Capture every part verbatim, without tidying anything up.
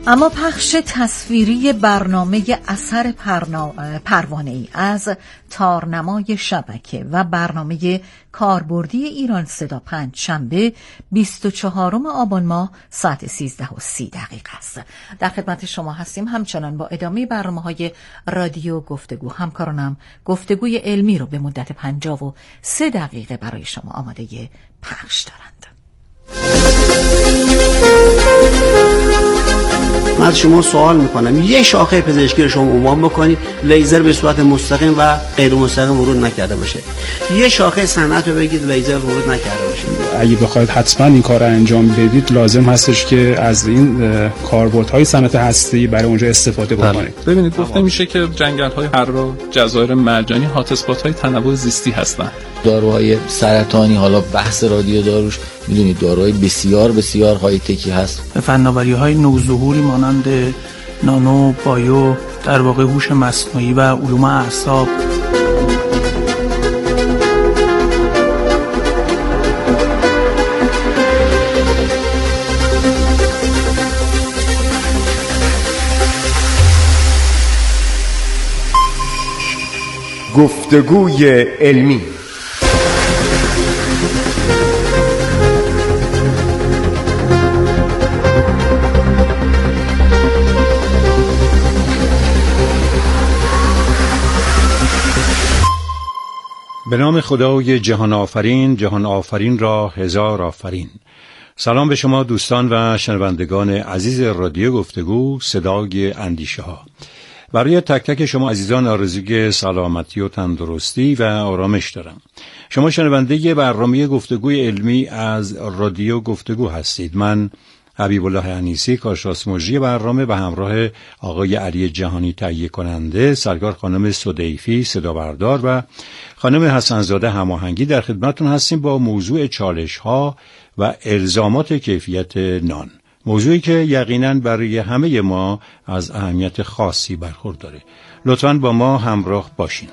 اما پخش تصویری برنامه اثر پروانه‌ای از تارنمای شبکه و برنامه کاربردی ایران صدا پنج شنبه بیست و چهارم آبان ماه ساعت سیزده و سی دقیقه است. در خدمت شما هستیم همچنان با ادامه برنامه‌های رادیو گفتگو. همکارانم گفتگوی علمی رو به مدت پنجاه و سه دقیقه برای شما آماده پخش دارند. من از شما سوال میکنم، یه شاخه پزشکی رو شما عنوان بکنید لیزر به صورت مستقیم و غیر مستقیم ورود نکرده باشه. یه شاخه صنعت رو بگید لیزر ورود نکرده باشه. اگه بخواید حتما این کار رو انجام بدید لازم هستش که از این کاربردهای صنعت هسته‌ای برای اونجا استفاده بکنید. ببینید گفته میشه که جنگل‌های حرا، جزایر مرجانی هات اسپات‌های تنوع زیستی هستند. داروهای سرطانی، حالا بحث رادیو داروش میدونید داروهای بسیار بسیار های تکی هست. فناوری‌های نوظهوری مانند نانو، بایو، در واقع هوش مصنوعی و علوم اعصاب. گفتگوی علمی. به نام خدای جهان آفرین، جهان آفرین را هزار آفرین. سلام به شما دوستان و شنوندگان عزیز رادیو گفتگو، صدای اندیشه ها. برای تک تک شما عزیزان آرزوی سلامتی و تندرستی و آرامش دارم. شما شنونده برنامه گفتگوی علمی از رادیو گفتگو هستید. من حبیب الله انیسی، کارشناس مجری برنامه، به همراه آقای علی جهانی تهیه کننده، سرکار خانم سدیفی صدا بردار و خانم حسنزاده هماهنگی در خدمتتون هستیم با موضوع چالش ها و الزامات کیفیت نان. موضوعی که یقیناً برای همه ما از اهمیت خاصی برخورداره. لطفاً با ما همراه باشین.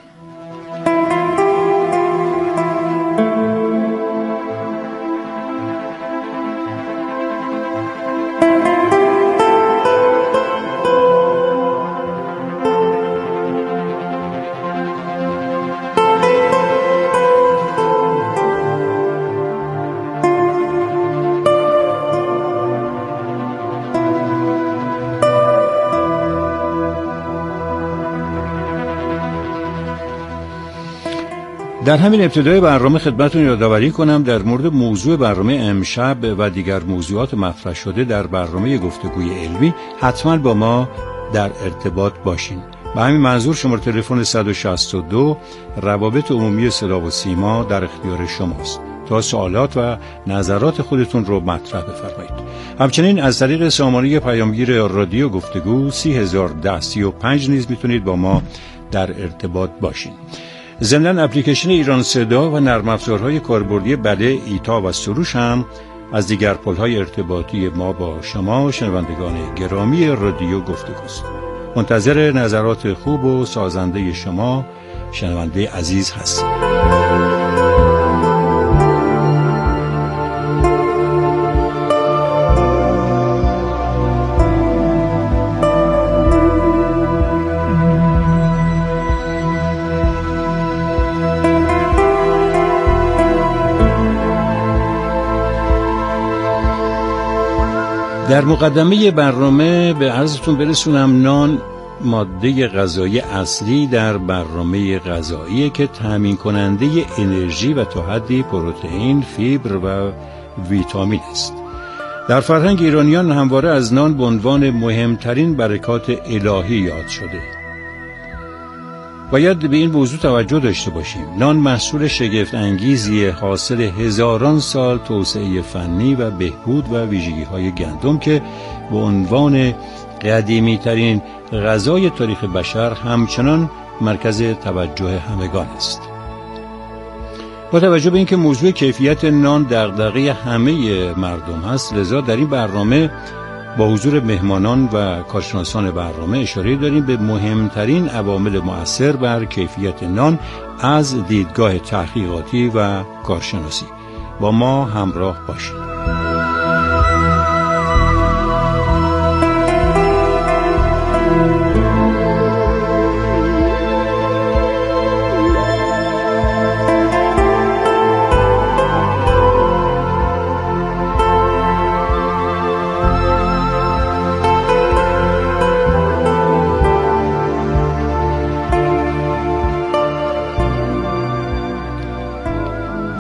در همین ابتدای برنامه خدمتتون یادآوری کنم در مورد موضوع برنامه امشب و دیگر موضوعات مطرح شده در برنامه گفتگوی علمی حتما با ما در ارتباط باشین. به همین منظور شماره تلفن صد و شصت و دو روابط عمومی صدا و سیما در اختیار شماست تا سوالات و نظرات خودتون رو مطرح بفرمایید. همچنین از طریق سامانه پیامگیر رادیو گفتگو سی هزار و ده سی و پنج نیز میتونید با ما در ارتباط باشین. ضمناً اپلیکیشن ایران صدا و نرم افزارهای کاربردی بله، ایتا و سروش هم از دیگر پل‌های ارتباطی ما با شما شنوندگان گرامی رادیو گفتگوست. منتظر نظرات خوب و سازنده شما شنونده عزیز هستیم. در مقدمه برنامه به عرضتون برسونم نان ماده غذایی اصلی در برنامه غذایی که تامین کننده انرژی و تا حدی پروتئین، فیبر و ویتامین است. در فرهنگ ایرانیان همواره از نان به عنوان مهمترین برکات الهی یاد شده. باید به این موضوع توجه داشته باشیم. نان محصول شگفت انگیزی حاصل هزاران سال توسعه فنی و بهبود و ویژگی‌های گندم که به عنوان قدیمی ترین غذای تاریخ بشر همچنان مرکز توجه همگان است. با توجه به اینکه موضوع کیفیت نان دغدغه همه مردم هست، لذا در این برنامه با حضور مهمانان و کارشناسان برنامه اشاره داریم به مهمترین عوامل مؤثر بر کیفیت نان از دیدگاه تحقیقاتی و کارشناسی. با ما همراه باشید.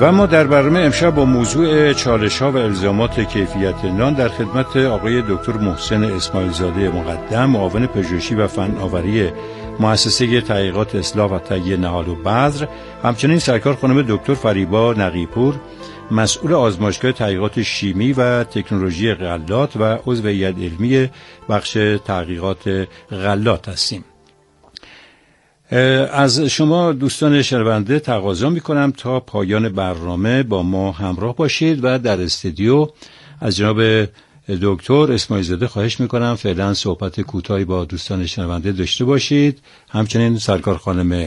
و ما در برنامه امشب با موضوع چالش‌ها و الزامات کیفیت نان در خدمت آقای دکتر محسن اسماعیل زاده مقدم، معاون پژوهشی و فناوری مؤسسه تحقیقات اصلاح و تهیه نهال و بذر، همچنین سرکار خانم دکتر فریبا نقی‌پور، مسئول آزمایشگاه تحقیقات شیمی و تکنولوژی غلات و عضو هیئت علمی بخش تحقیقات غلات هستیم. از شما دوستان شنونده تقاضا می‌کنم تا پایان برنامه با ما همراه باشید و در استودیو از جناب دکتر اسماعیل زاده خواهش می‌کنم فعلا صحبت کوتاهی با دوستان شنونده داشته باشید، همچنین سرکار خانم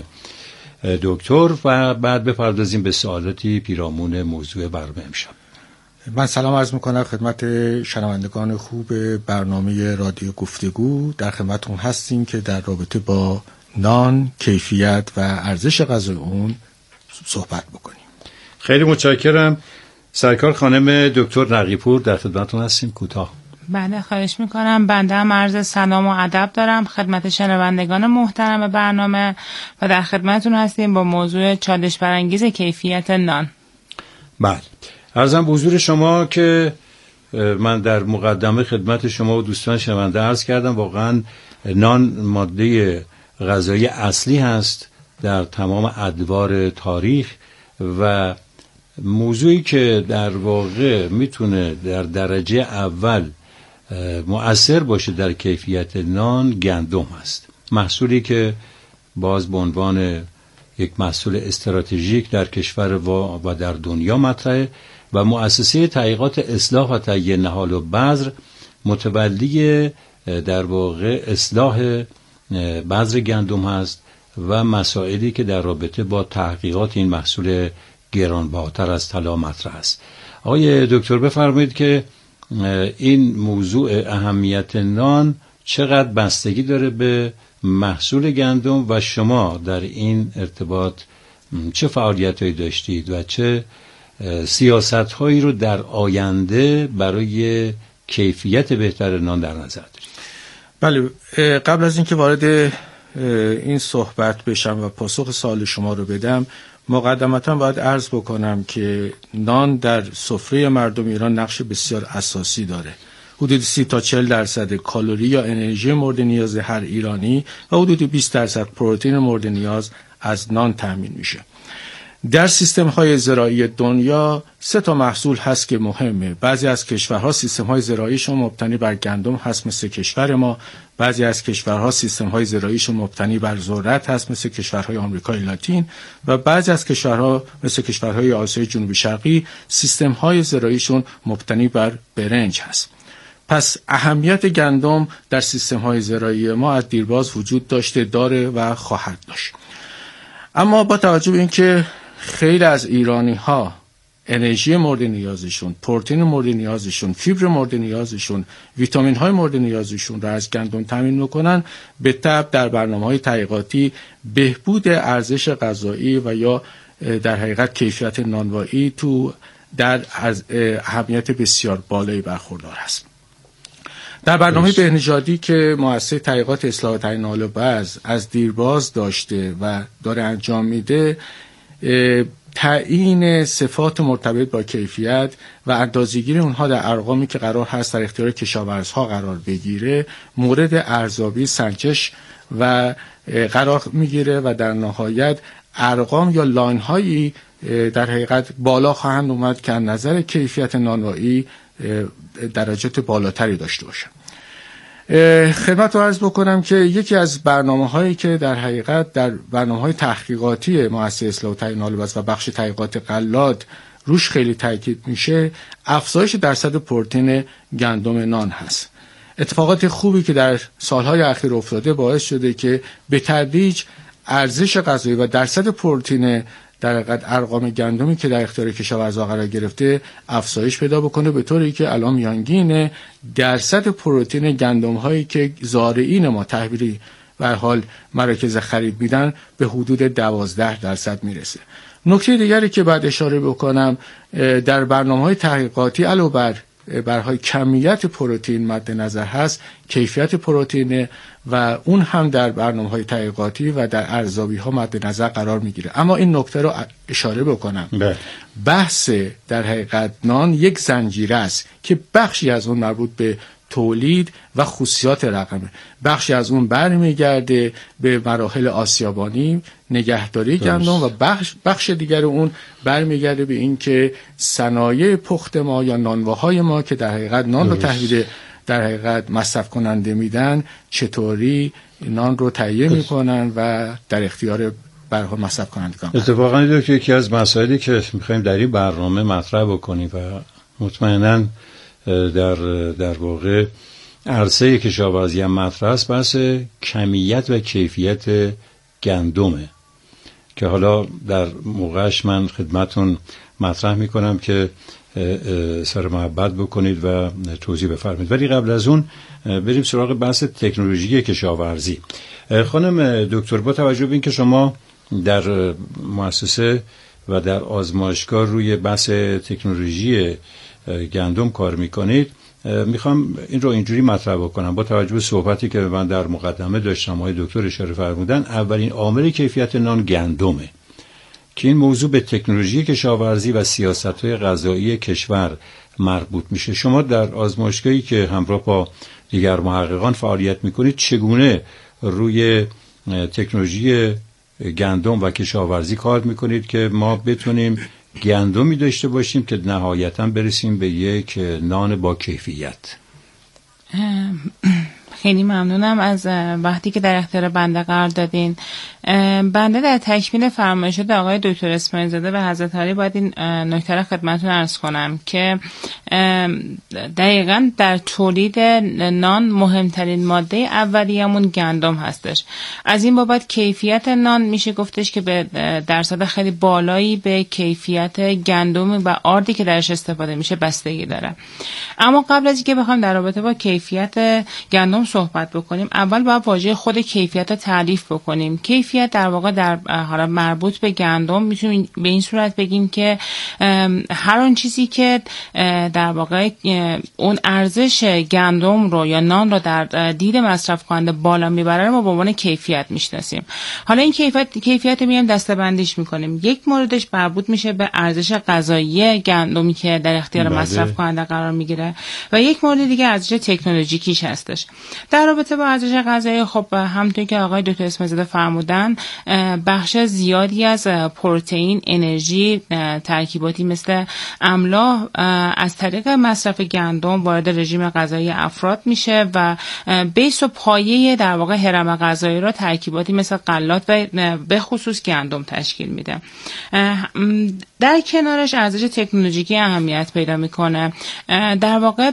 دکتر، و بعد بپردازیم به سوالاتی پیرامون موضوع برنامه امشب. من سلام عرض میکنم خدمت شنوندگان خوب برنامه رادیو گفتگو. در خدمتتون هستیم که در رابطه با نان، کیفیت و ارزش غذای اون صحبت بکنیم. خیلی متشکرم. سرکار خانم دکتر نقی‌پور در خدمتتون هستیم. کوتاه. بله، خواهش میکنم. بنده هم عرض سلام و ادب دارم خدمت شنوندگان محترم برنامه و در خدمتتون هستیم با موضوع چالش برانگیز کیفیت نان. بله، عرضم به حضور شما که من در مقدمه خدمت شما و دوستان شنونده عرض کردم واقعا نان ماده غذایی اصلی هست در تمام ادوار تاریخ و موضوعی که در واقع میتونه در درجه اول مؤثر باشه در کیفیت نان گندم هست، محصولی که باز به عنوان یک محصول استراتژیک در کشور و در دنیا مطرحه و مؤسسه تحقیقات اصلاح و تهیه نهال و بذر متولی در واقع اصلاح بذر گندم هست و مسائلی که در رابطه با تحقیقات این محصول گرانبهاتر از طلا مطرح است. آقای دکتر بفرمایید که این موضوع اهمیت نان چقدر بستگی داره به محصول گندم و شما در این ارتباط چه فعالیت‌هایی داشتید و چه سیاست‌هایی رو در آینده برای کیفیت بهتر نان در نظر دارید؟ بله، قبل از اینکه وارد این صحبت بشم و پاسخ سوال شما رو بدم، مقدمتاً باید عرض بکنم که نان در سفره مردم ایران نقش بسیار اساسی داره. حدود سی تا چهل درصد کالری یا انرژی مورد نیاز هر ایرانی و حدود بیست درصد پروتئین مورد نیاز از نان تامین میشه. در سیستم های زراعی دنیا سه تا محصول هست که مهمه. بعضی از کشورها سیستم های زراعیشون مبتنی بر گندم هست مثل کشور ما، بعضی از کشورها سیستم های زراعیشون مبتنی بر ذرت هست مثل کشورهای آمریکای لاتین و بعضی از کشورها مثل کشورهای آسیای جنوبی شرقی سیستم های زراعیشون مبتنی بر برنج هست. پس اهمیت گندم در سیستم های زراعی ما از دیرباز وجود داشته، داره و خواهد داشت. اما با توجه به اینکه خیلی از ایرانی ها انرژی مورد نیازشون، پروتئین مورد نیازشون، فیبر مورد نیازشون، ویتامین های مورد نیازشون را از گندم تامین میکنن، به تبع در برنامه‌های تحقیقاتی بهبود ارزش غذایی و یا در حقیقت کیفیت نانوایی تو در از اهمیت بسیار بالایی برخوردار است. در برنامه بهنژادی که مؤسسه تحقیقات اصلاح و تهیه نهال و بذر از دیرباز داشته و داره انجام میده، تعیین صفات مرتبط با کیفیت و اندازه‌گیری اونها در ارقامی که قرار هست در اختیار کشاورزها قرار بگیره مورد ارزیابی سنجش و قرار میگیره و در نهایت ارقام یا لاین هایی در حقیقت بالا خواهند اومد که از نظر کیفیت نانوایی درجات بالاتری داشته باشن. خدمت رو عرض بکنم که یکی از برنامه هایی که در حقیقت در برنامه های تحقیقاتی مؤسسه اصلاح و تهیه نهال و بذر و بخش تحقیقات غلات روش خیلی تاکید میشه، افزایش درصد پروتئین گندم نان هست. اتفاقات خوبی که در سالهای اخیر افتاده باعث شده که به تدریج ارزش غذایی و درصد پروتئین در حقیقت ارقام گندمی که در اختیار کشاورزها قرار گرفته افزایش پیدا بکنه، به طوری که الان میانگین درصد پروتئین گندم هایی که زارعین ما تحویلی به حال مراکز خرید میدن به حدود دوازده درصد میرسه. نکته دیگری که بعد اشاره بکنم، در برنامه‌های تحقیقاتی علاوه بر برای کمیت پروتئین مد نظر هست، کیفیت پروتئین و اون هم در برنامه‌های تحقیقاتی و در ارزیابی ها مد نظر قرار میگیره. اما این نکته رو اشاره بکنم، بله. بحث در حقیقت نان یک زنجیره است که بخشی از اون مربوط به تولید و خصوصیات رقمه، بخشی از اون برمیگرده به مراحل آسیابانی، نگهداری گندم و بخش بخش دیگر اون برمیگرده به این که صنایع پخت ما یا نانواهای ما که در حقیقت نان رو تحویل در حقیقت مصرف کننده میدن چطوری نان رو تهیه میکنن و در اختیار برها مصرف کنندگان. اتفاقا دو که یکی از مسائلی که میخوایم در این برنامه مطرح بکنیم و مطمئناً در در واقع عرصه کشاورزی هم مطرح است، بحث کمیت و کیفیت گندمه که حالا در موقعش من خدمتون مطرح میکنم که سر محبت بکنید و توضیح بفرمایید. ولی قبل از اون بریم سراغ بحث تکنولوژی کشاورزی. خانم دکتر، با توجه به اینکه شما در مؤسسه و در آزمایشگاه روی بحث تکنولوژی گندم کار میکنید، میخوام این رو اینجوری مطرح بکنم. با توجه به صحبتی که من در مقدمه داشتم، آقای دکتر اشاره فرمودن، اولین عامل کیفیت نان گندمه که این موضوع به تکنولوژی کشاورزی و سیاست‌های غذایی کشور مربوط میشه. شما در آزمایشگاهی که همراه با دیگر محققان فعالیت میکنید، چگونه روی تکنولوژی گندم و کشاورزی کار میکنید که ما بتونیم گندمی داشته باشیم که نهایتاً برسیم به یک نان با کیفیت؟ خیلی ممنونم از وقتی که در اختیار بنده قرار دادین. بنده در تکمیل فرمایشات آقای دکتر اسماعیل زاده و حضرت علی باید این نکته را خدمتتون عرض کنم که دقیقاً در تولید نان مهمترین ماده اولیه‌مون گندم هستش. از این بابت کیفیت نان میشه گفتش که به درصد خیلی بالایی به کیفیت گندم و آردی که درش استفاده میشه بستگی داره. اما قبل از اینکه بخوام در رابطه با کیفیت گندم صحبت بکنیم، اول باید واژه خود کیفیت رو تعریف بکنیم. کیفیت در واقع در حالا مربوط به گندم میتونیم به این صورت بگیم که هر آن چیزی که در واقع اون ارزش گندم رو یا نان رو در دید مصرف کننده بالا میبره ما به عنوان کیفیت میشناسیم. حالا این کیفیت کیفیت میایم دسته‌بندیش میکنیم. یک موردش مربوط میشه به ارزش غذایی گندمی که در اختیار بله. مصرف کننده قرار میگیره و یک مورد دیگه ارزش تکنولوژیکیش هستش. در رابطه با ارزش غذایی، خب همونطور که آقای دکتر اسماعیل زاده فرمودن، بخش زیادی از پروتئین، انرژی، ترکیباتی مثل املاح از طریق مصرف گندم وارد رژیم غذایی افراد میشه و بیس و پایه در واقع هرم غذایی را ترکیباتی مثل غلات و به خصوص گندم تشکیل میده. در کنارش ارزش تکنولوژیکی اهمیت پیدا میکنه. در واقع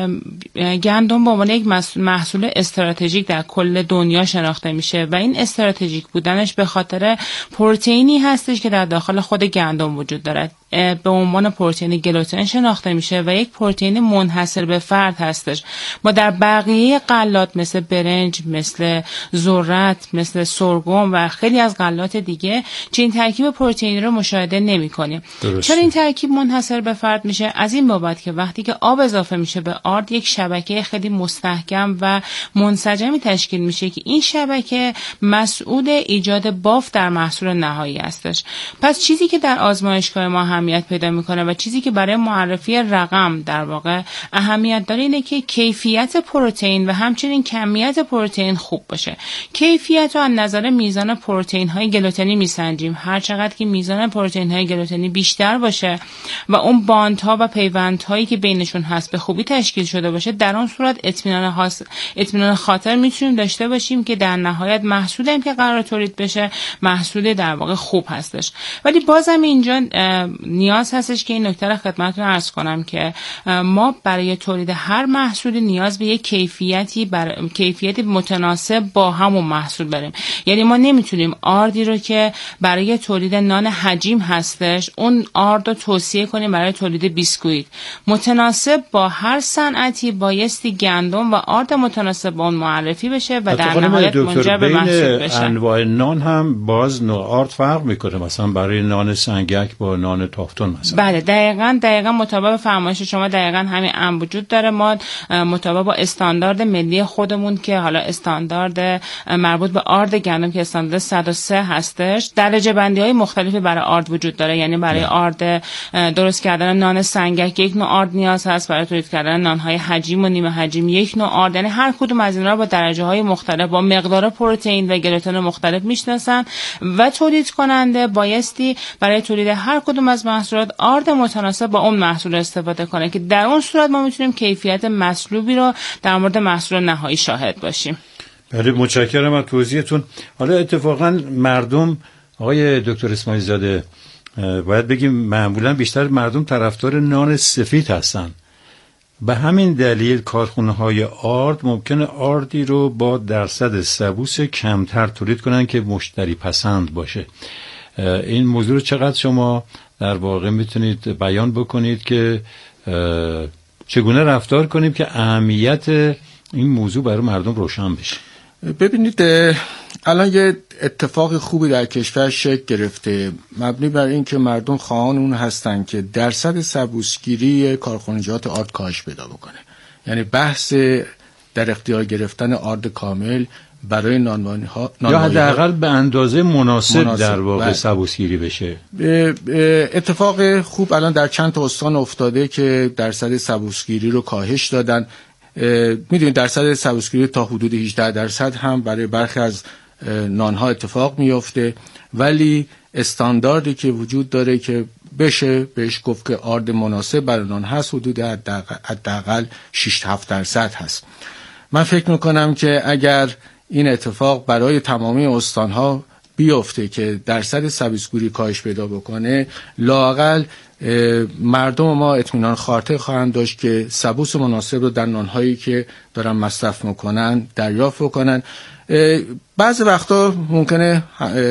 گندم به عنوان یک محصول استراتژیک در کل دنیا شناخته میشه و این استراتژیک بودنش به خاطر پروتئینی هستش که در داخل خود گندم وجود دارد. به عنوان پروتئین گلوتن شناخته میشه و یک پروتئین منحصر به فرد هستش. ما در بقیه غلات مثل برنج، مثل ذرت، مثل سرگم و خیلی از غلات دیگه چنین ترکیب پروتئینی رو مشاهده نمی‌کنیم. چرا این ترکیب منحصر به فرد میشه؟ از این بابت که وقتی که آب اضافه میشه به آرد، یک شبکه خیلی مستحکم و منسجمی تشکیل میشه که این شبکه مسئول ایجاد بافت در محصول نهایی هستش. پس چیزی که در آزمایشگاه ما اهمیت پیدا میکنه و چیزی که برای معرفی رقم در واقع اهمیت داره اینه که کیفیت پروتئین و همچنین کمیت پروتئین خوب باشه. کیفیت رو از نظر میزان پروتئین های گلوتنی میسنجیم. هر چقدر که میزان پروتئین های گلوتنی بیشتر باشه و اون باندها و پیوندهایی که بینشون هست به خوبی تشکیل شده باشه، در اون صورت اطمینان خاص اطمینان خاطر میتونیم داشته باشیم که در نهایت محصولی هم که قرار تولید بشه محصول در واقع خوب هستش. ولی بازم اینجا نیاز هستش که این نکته رو خدمتتون عرض کنم که ما برای تولید هر محصولی نیاز به یک کیفیتی بر... کیفیتی متناسب با همون محصول داریم. یعنی ما نمیتونیم آردی رو که برای تولید نان حجیم هستش اون آرد رو توصیه کنیم برای تولید بیسکویت. متناسب با هر صنعتی بایستی گندم و آرد متناسب با اون معرفی بشه و در نهایت منجر به محصول بشه. انواع نان هم باز نوع آرد فرق میکنه. مثلا برای نان سنگک با نان هفت تن مثلا. بله دقیقاً دقیقاً مطابق فرمایش شما دقیقاً همین امر وجود داره. ما مطابق با استاندارد ملی خودمون که حالا استاندارد مربوط به آرد گندم که استاندارد صد و سه هستش، درجه بندی های مختلفی برای آرد وجود داره. یعنی برای آرد درست کردن نان سنگک یک نوع آرد نیاز هست، برای تولید کردن نان های حجیم و نیمه حجیم یک نوع آرد. یعنی هر کدوم از اینا با درجه های مختلف با مقدار پروتئین و گلوتن مختلف میشناسن و تولید کننده بایستی برای تولید هر کدوم از محصولات آرد متناسب با اون محصول استفاده کنه که در اون صورت ما میتونیم کیفیت مطلوبی رو در مورد محصول نهایی شاهد باشیم. بله متشکرم از توضیحتون. حالا اتفاقا مردم آقای دکتر اسماعیل زاده باید بگیم معمولا بیشتر مردم طرفدار نان سفید هستن. به همین دلیل کارخانه‌های آرد ممکنه آردی رو با درصد سبوس کمتر تولید کنن که مشتری پسند باشه. این موضوع رو چقدر شما در واقع میتونید بیان بکنید که چگونه رفتار کنیم که اهمیت این موضوع برای مردم روشن بشه؟ ببینید الان یه اتفاق خوبی در کشور شکل گرفته مبنی بر این که مردم خواهان اون هستن که درصد سبوسگیری کارخانجات آرد کاهش پیدا بکنه. یعنی بحث در اختیار گرفتن آرد کامل برای نانوایی ها یا حداقل به اندازه مناسب, مناسب در واقع سبوسگیری بشه. اتفاق خوب الان در چند تا استان افتاده که درصد سبوسگیری رو کاهش دادن. میدونید درصد سبوسگیری تا حدود هجده درصد هم برای برخی از نانها اتفاق میفته، ولی استانداردی که وجود داره که بشه بهش گفت که آرد مناسب برای نان هست حدود حداقل شش تا هفت درصد هست. من فکر میکنم که اگر این اتفاق برای تمامی استانها بیفته که درصد سبوسگیری کاهش پیدا بکنه، لااقل مردم ما اطمینان خاطر خواهند داشت که سبوس مناسب رو در نانهایی که دارن مصرف میکنن دریافت بکنن. بعضی وقتا ممکنه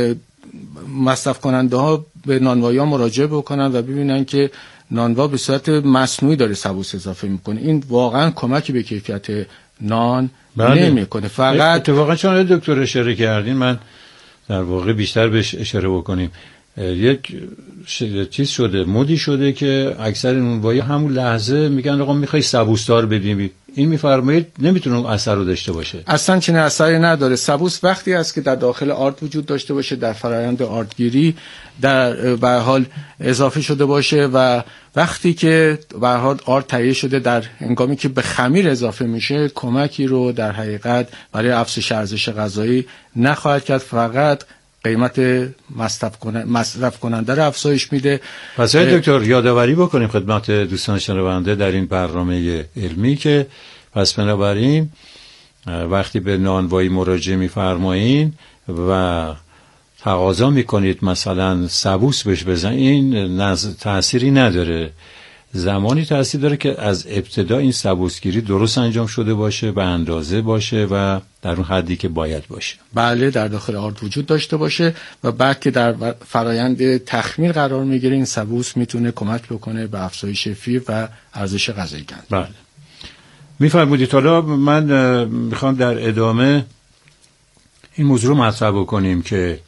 مصرف کننده ها به نانوایی ها مراجعه بکنن و ببینن که نانوا به صورت مصنوعی داره سبوس اضافه میکنه. این واقعا کمکی به کیفیت نان نمیکنه. فقط اتفاقا چون دکتر اشاره کردین من در واقع بیشتر بهش اشاره بکنیم. یک چیز شده مودی شده که اکثر نانوایی همون لحظه میگن آقا میخوای سبوسدار بدیم. این میفرمایید نمیتونه اثر رو داشته باشه. اصلا چنین اثری نداره. سبوس وقتی است که در داخل آرد وجود داشته باشه، در فرآیند آردگیری در به هر حال اضافه شده باشه و وقتی که به هر حال آرد تهیه شده در هنگامی که به خمیر اضافه میشه کمکی رو در حقیقت برای افزایش ارزش غذایی نخواهد کرد، فقط قیمت مصرف کننده مصرف کننده رو افزایش میده. پس دکتر یادآوری بکنیم خدمت دوستان شنونده در این برنامه علمی که پس بنابراین وقتی به نانوایی مراجعه می‌فرمایید و تقاضا میکنید مثلا سبوس بهش بزن، این تأثیری نداره. زمانی تأثیر داره که از ابتدا این سبوسگیری درست انجام شده باشه، به اندازه باشه و در اون حدی که باید باشه. بله در داخل آرد وجود داشته باشه و بعد که در فرایند تخمیر قرار میگیره این سبوس میتونه کمک بکنه به افزایش فیبر و ارزش غذایی گندم. بله میفرمودید. حالا من میخوام در ادامه این موضوع رو مطرح بکنیم که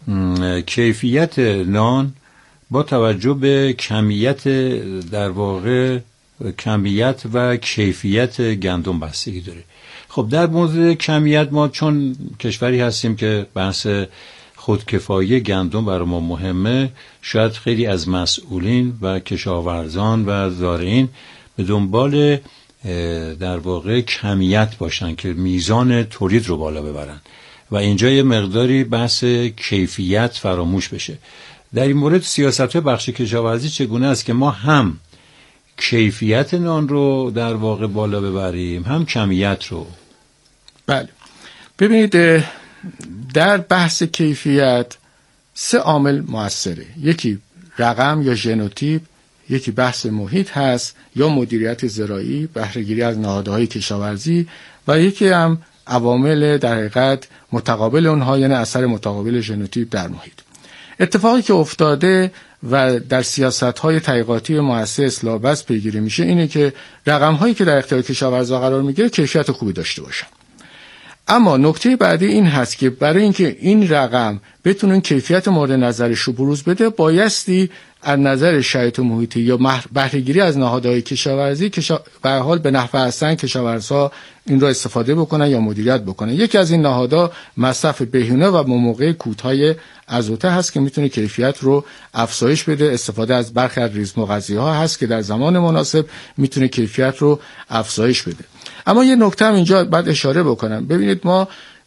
کیفیت نان با توجه به کمیت در واقع کمیت و کیفیت گندم بستگی داره. خب در مورد کمیت ما چون کشوری هستیم که بحث خودکفایی گندم برای ما مهمه، شاید خیلی از مسئولین و کشاورزان و زارعین به دنبال در واقع کمیت باشن که میزان تولید رو بالا ببرن و اینجا یه مقداری بحث کیفیت فراموش بشه. در این مورد سیاست بخش کشاورزی چگونه است که ما هم کیفیت نان رو در واقع بالا ببریم هم کمیت رو؟ بله ببینید در بحث کیفیت سه عامل موثره. یکی رقم یا ژنوتیپ، یکی بحث محیط هست یا مدیریت زراعی، بهره‌گیری از نهادهای کشاورزی و یکی هم عوامل در حقیقت متقابل اونها، یعنی اثر متقابل ژنوتیپ در محیط. اتفاقی که افتاده و در سیاست‌های تحقیقاتی مؤسسه اصلاح بست پیگیری میشه اینه که رقم‌هایی که در اختیار کشاورزا قرار میگیره کیفیت خوبی داشته باشن. اما نکته بعدی این هست که برای اینکه این رقم بتونه کیفیت مورد نظرش رو بروز بده بایستی از نظر شرایط محیطی یا بهره‌گیری از نهادهای کشاورزی کشا... به هر حال به نحو احسن کشاورزها این را استفاده بکنن یا مدیریت بکنن. یکی از این نهادها مصرف بهینه و موقع کودهای آزوته هست که میتونه کیفیت رو افزایش بده. استفاده از برخی از ریزمغذی‌ها هست که در زمان مناسب میتونه کیفیت رو افزایش بده. اما یه نکته هم اینجا باید اشاره بکنم. ببینید ما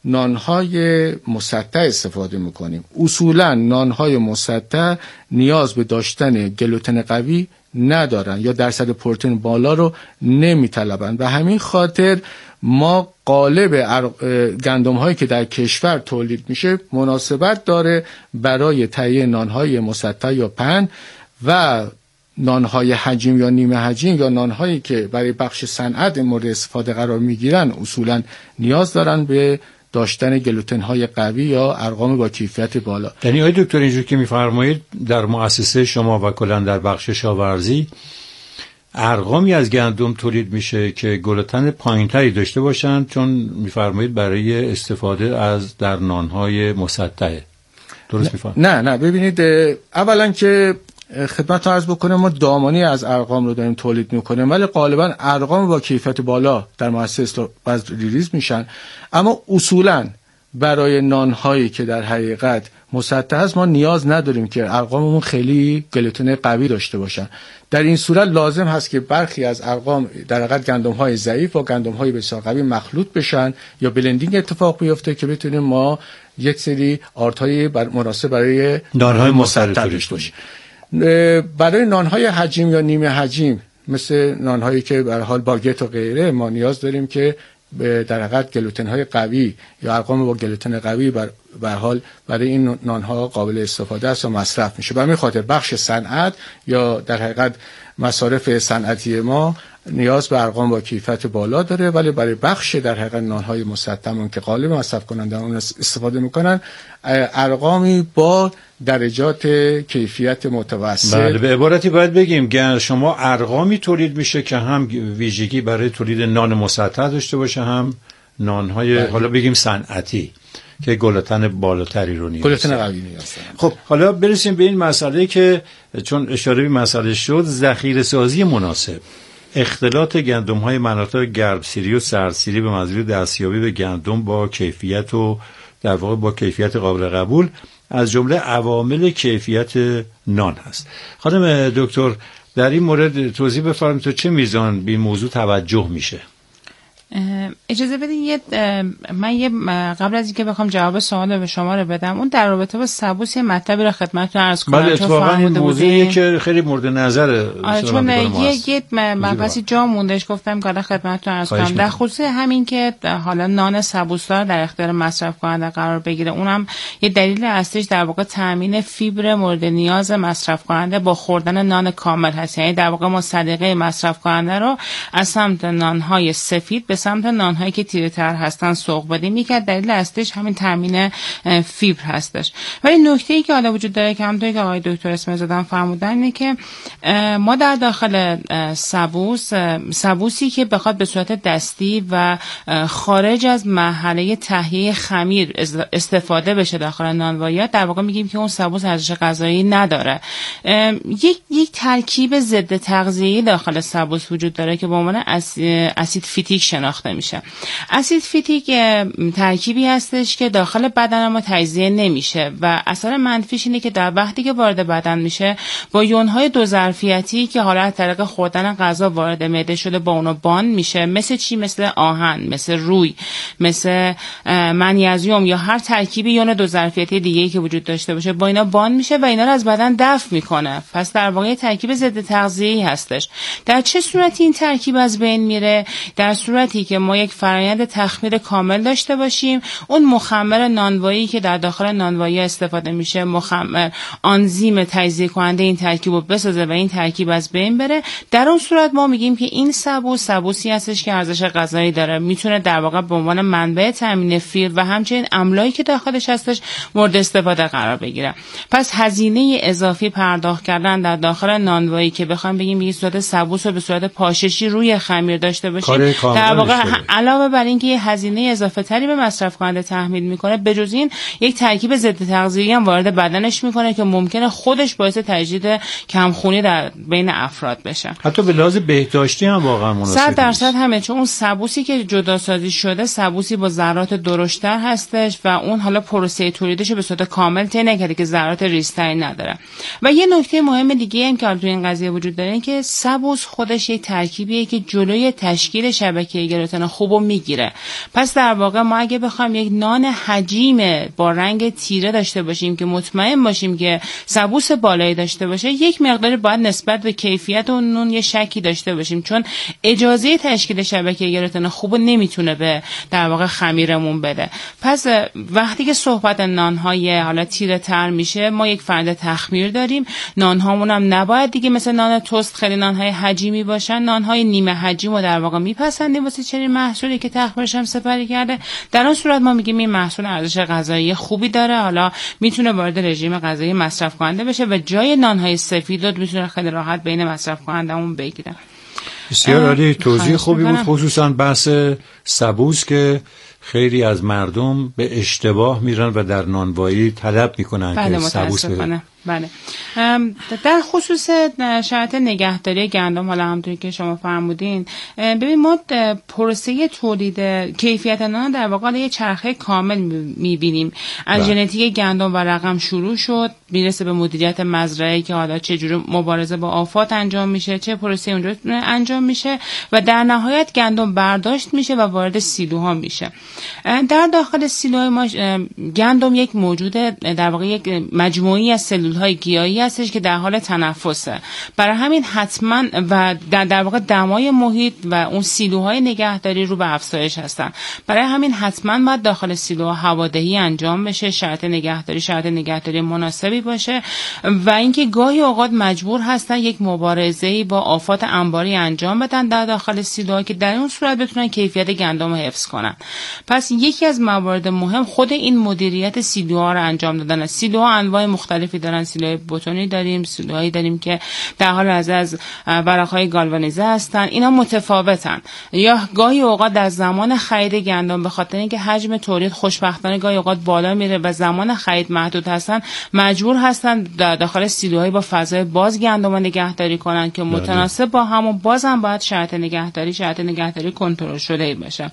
نانهای مسطح استفاده میکنیم. اصولا نانهای مسطح نیاز به داشتن گلوتن قوی ندارن یا درصد پروتئین بالا رو نمیطلبن و همین خاطر ما قالب گندم هایی که در کشور تولید میشه مناسبت داره برای تهیه نانهای مسطح یا پهن و نانهای حجیم یا نیمه حجیم یا نانهایی که برای بخش صنعت مورد استفاده قرار میگیرن اصولا نیاز دارن به داشتن گلوتن های قوی یا ارقام با کیفیت بالا. یعنی آقای دکتر اینجور که میفرمایید در مؤسسه شما و کلا در بخش کشاورزی ارقامی از گندم تولید میشه که گلوتن پایینتری داشته باشن، چون میفرمایید برای استفاده از در نانهای مسطحه. درست میفرمایید؟ نه نه ببینید، اولا که خدمتتون عرض بکنم ما دامانی از ارقام رو داریم تولید میکنیم، ولی غالبا ارقام با کیفیت بالا در مؤسسه باز ریلیز میشن، اما اصولا برای نانهایی که در حقیقت مسطح است ما نیاز نداریم که ارقاممون خیلی گلوتن قوی داشته باشن. در این صورت لازم هست که برخی از ارقام در حقیقت گندم‌های ضعیف و گندم‌های بسیار قوی مخلوط بشن یا بلندینگ اتفاق بیفته که بتونیم ما یک سری آردهای بر مناسب برای نانهای مسطح داشته باشیم. برای نانهای حجیم یا نیمه حجیم مثل نانهایی که به هر حال باگت و غیره ما نیاز داریم که در حقیقت گلوتن های قوی یا ارقام با گلوتن قوی بر به هر حال برای این نانها قابل استفاده است و مصرف میشه. به همین خاطر بخش صنعت یا در حقیقت مصارف صنعتی ما نیاز به ارقام با کیفیت بالا داره، ولی برای بخش در حقیقت نانهای مسطح که غالب مصرف کننده اون استفاده میکنن ارقامی با درجات کیفیت متوسط. بله، به عبارتی باید بگیم گر شما ارقامی تولید میشه که هم ویژگی برای تولید نان مسطح داشته باشه، هم نانهای بله. حالا بگیم صنعتی که گلوتن بالاتری رو نیاز گلوتن قوی نیاز. خب حالا برسیم به این مسئله که چون اشاره به مسئله شد، ذخیره سازی مناسب. اختلاط گندم‌های مناطق گرمسیری و سردسیری به منظور دستیابی به گندم با کیفیت و در واقع با کیفیت قابل قبول از جمله عوامل کیفیت نان هست. خانم دکتر در این مورد توضیح بفرمایید تا چه میزان به این موضوع توجه میشه؟ اجازه بدین یه من یه قبل از اینکه بخوام جواب سوال به شما رو بدم، اون در رابطه با سبوس یه مطلبی رو خدمتتون عرض کنم. بله، اتفاقا این موضوعیه که خیلی مورد نظر آره، چون یه یه مبحثی جا موندهش گفتم که خدمتتون عرض کنم در خصوص همین که حالا نان سبوسدار در اختیار مصرف کننده قرار بگیره. اونم یه دلیل اصلیش در واقع تامین فیبر مورد نیاز مصرف کننده با خوردن نان کامل هست. یعنی در واقع ما صدقه مصرف کننده رو از سمت نان‌های سفید به سمت نان‌هایی که تیره تر هستن سوق بدیم. یکی از دلیل اصلیش همین تامین فیبر هستش. ولی نکته‌ای که حالا وجود داره که همونطوری که آقای دکتر اسم‌زاده فرمودن اینه که ما در داخل سبوس سبوسی که بخواد به صورت دستی و خارج از مرحله تهیه خمیر استفاده بشه داخل نانواییات، در واقع میگیم که اون سبوس ارزش غذایی نداره. یک یک ترکیب ضد تغذیه‌ای داخل سبوس وجود داره که به عنوان اسید فیتیک شناخته میشه. اسید فیتیک ترکیبی هستش که داخل بدن ما تجزیه نمیشه و اثر منفیش اینه که در وقتی که وارد بدن میشه با یونهای دو ظرفیتی که حالا از طریق خوردن غذا وارد معده شده با اونو باند میشه، مثل چی؟ مثل آهن، مثل روی، مثل منیزیم یا هر ترکیبی یون دو ظرفیتی دیگه‌ای که وجود داشته باشه با اینا باند میشه و اینا رو از بدن دفع میکنه. پس در واقع ترکیب ضد تغذیه‌ای هستش. در چه صورتی این ترکیب از بین میره؟ در صورتی که ما یک فرآیند تخمیر کامل داشته باشیم، اون مخمر نانوایی که در داخل نانوایی استفاده میشه مخمر آنزیم تجزیه کننده این ترکیب رو بسازه و این ترکیب از بین بره. در اون صورت ما میگیم که این سبوس سبوسی هستش که ارزش غذایی داره، میتونه در واقع به عنوان منبع تامین فیبر و همچنین املاحی که داخلش هستش مورد استفاده قرار بگیره. پس هزینه اضافی پرداخت کردن در داخل نانوایی که بخوام بگیم به صورت سبوس و به صورت پاششی روی خمیر داشته باشیم در واقع واقع علاوه بر اینکه یه هزینه اضافه تری به مصرف کننده تحمیل میکنه، به جز این یک ترکیب ضد تغذیه‌ای هم وارد بدنش میکنه که ممکنه خودش باعث تجدید کمخونی در بین افراد بشه. حتی به لحاظ بهداشتی هم واقعا مناسب صد درصد همه، چون اون سبوسی که جدا سازی شده سبوسی با ذرات درشتر هستش و اون حالا پروسه تولیدش به صورت کامل طی نکرده که ذرات ریزتری نداره. و یه نکته مهم دیگه هم که تو این قضیه وجود داره این که سبوس خودش یک ترکیبیه که جلوی تشکیل شبکه گلوتن خوبو میگیره. پس در واقع ما اگه بخوایم یک نان حجیم با رنگ تیره داشته باشیم که مطمئن باشیم که سبوس بالایی داشته باشه، یک مقداری باید نسبت به کیفیت اون نون یه شکی داشته باشیم، چون اجازه تشکیل شبکه گلوتن خوبو نمیتونه به در واقع خمیرمون بده. پس وقتی که صحبت نان‌های حالا تیره تر میشه، ما یک فرآیند تخمیر داریم. نان‌هامون هم نباید دیگه مثل نان توست خیلی نان‌های حجیمی باشن. نان‌های نیمه حجیم رو در واقع میپسندیم واسه چنین محصولی که تخمیرش هم سپری کرده. در اون صورت ما میگیم این محصول ارزش غذایی خوبی داره، حالا میتونه وارد رژیم غذایی مصرف کننده بشه و جای نان‌های سفید رو میتونه خیلی راحت بین مصرف کنندمون بگیره. بسیار عالی، توضیح خوبی بود، خصوصا بحث سبوس که خیلی از مردم به اشتباه میرن و در نانوایی طلب میکنن بله، که سبوس بده. بله. در خصوص شرط نگهداری گندم، حالا همونطوری که شما فرمودین، ببین ما پروسه تولید کیفیت نان در واقع یه چرخه کامل میبینیم. از ژنتیک گندم و رقم شروع شد، میرسه به مدیریت مزرعه که حالا چه جوری مبارزه با آفات انجام میشه، چه پروسه اونجا انجام میشه و در نهایت گندم برداشت میشه و وارد سیلوها میشه. در داخل سیلوهای ما گندم یک موجود در واقع یک مجموعی از سلول های گیاهی هستش که در حال تنفسه. برای همین حتما و در, در واقع دمای محیط و اون سیلوهای نگهداری رو به افزایش هستن. برای همین حتما باید داخل سیلوها هوادهی انجام بشه، شرط نگهداری شرط نگهداری مناسبی باشه و اینکه گاهی اوقات مجبور هستن یک مبارزه‌ای با آفات انباری انجام بدن در داخل سیلوها که در اون صورت بتونن کیفیت گندم رو حفظ کنن. پس یکی از موارد مهم خود این مدیریت سیلوها رو انجام دادن. سیلوها انواع مختلفی دارن، سیلوهای بتونی داریم، سیلوهایی داریم که در حال از از ورقهای گالوانیزه هستن. اینا متفاوتن. یا گاهی اوقات در زمان خرید گندم به خاطر اینکه حجم تولید خوشبختانه گاهی اوقات بالا میره و زمان خرید محدود هستن، مجبور هستن در داخل سیلوهای با فضای باز گندم نگهداری کنن که متناسب با همون بازم باید شرط نگهداری شرط نگهداری کنترل شده باشه.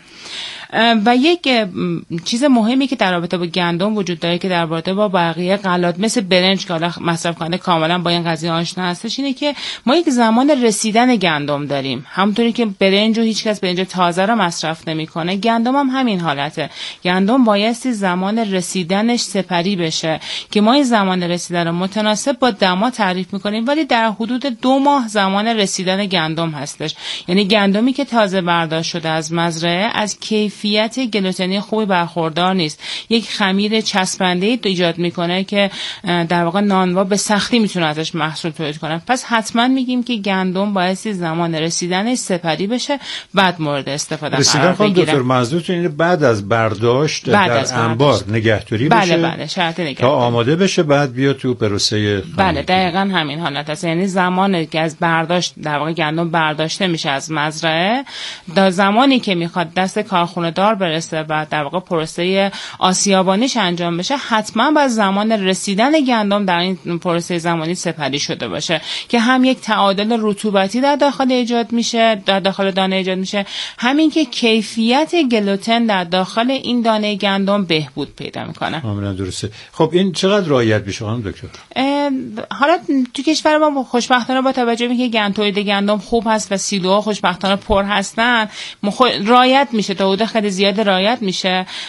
و یک چیز مهمی که در رابطه با گندم وجود داره که در رابطه با بقیه غلات مثل برنج که حالا مصرف کننده کاملا با این قضیه آشنا هستش، اینه که ما یک زمان رسیدن گندم داریم. همونطوری که برنج رو هیچ کس برنج تازه رو مصرف نمیکنه، گندم هم همین حالته. گندم بایستی زمان رسیدنش سپری بشه که ما این زمان رسیدن رو متناسب با دما تعریف میکنیم، ولی در حدود دو ماه زمان رسیدن گندم هستش. یعنی گندمی که تازه برداشت شده از مزرعه از کیفیت گلوتنی خوبی برخوردار نیست، یک خمیر چسبنده ایجاد میکنه که در واقع نانوا به سختی میتونه ازش محصول تولید کنه. پس حتما میگیم که گندم بایستی زمان رسیدنش سپری بشه بعد مورد استفاده قرار بگیره. دکتر منظورتون اینه بعد از برداشت بعد در از انبار برداشت. نگهداری بله بشه بله شرط نگهداری تا آماده بشه بعد بیا تو پروسه خمیر. بله دقیقاً همین حالت هست. یعنی زمانی که از برداشت در واقع گندم برداشته میشه از مزرعه تا زمانی که میخواد دست کارخونه دار برسه و در واقع پروسه آسیابانیش انجام بشه، حتما باید زمان رسیدن گندم در این پروسه زمانی سپری شده باشه که هم یک تعادل رطوبتی در داخل ایجاد میشه، در داخل دانه ایجاد میشه، همین که کیفیت گلوتن در داخل این دانه گندم بهبود پیدا میکنه. کاملا درسته. خب این چقدر رعایت میشه خانم دکتر؟ حالا تو کشور ما خوشبختانه با توجه به اینکه گند تولید گندم خوب هست و سیلوها خوشبختانه پر هستن، رعایت میشه، تا حدود خیلی زیاد رعایت میشه